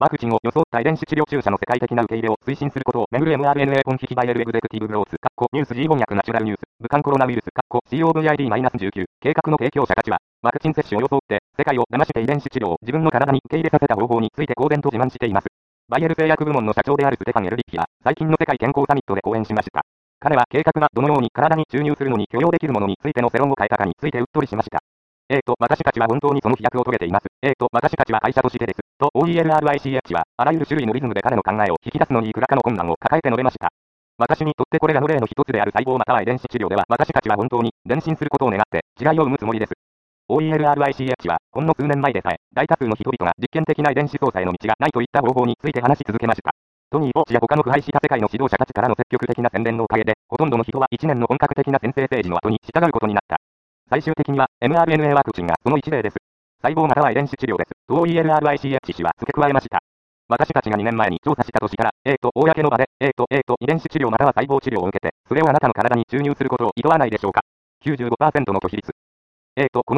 ワクチンを装った遺伝子治療注射の世界的な受け入れを推進することをめぐる mRNA コンフィキバイエルエグゼクティブブローツ、ニュース G 翻訳ナチュラルニュース、武漢コロナウイルス、COVID-19、計画の提供者たちは、ワクチン接種を装って、世界を騙して遺伝子治療を自分の体に受け入れさせた方法について公然と自慢しています。バイエル製薬部門の社長であるステファン・エルリッヒは、最近の世界健康サミットで講演しました。彼は計画がどのように体に注入するのに許容できるものについての世論を変えたかについてうっとりしました。私たちは本当にその飛躍を遂げています。私たちは会社としてです。と OELRICH は、あらゆる種類のリズムで彼の考えを引き出すのにいくらかの困難を抱えて述べました。私にとってこれらの例の一つである細胞または遺伝子治療では私たちは本当に前進することを願って違いを生むつもりです。OELRICH は、ほんの数年前でさえ、大多数の人々が実験的な遺伝子操作への道がないといった方法について話し続けました。トニー・ボーチや他の腐敗した世界の指導者たちからの積極的な宣伝のおかげで、ほとんどの人は1年の本格的な先制政治の後に従うことになった。最終的には、mRNA ワクチンがその一例です。細胞または遺伝子治療です。と OELRICH 氏は付け加えました。私たちが2年前に調査したとしたら、公の場で、遺伝子治療または細胞治療を受けて、それをあなたの体に注入することを厭わないでしょうか。95% の拒否率。この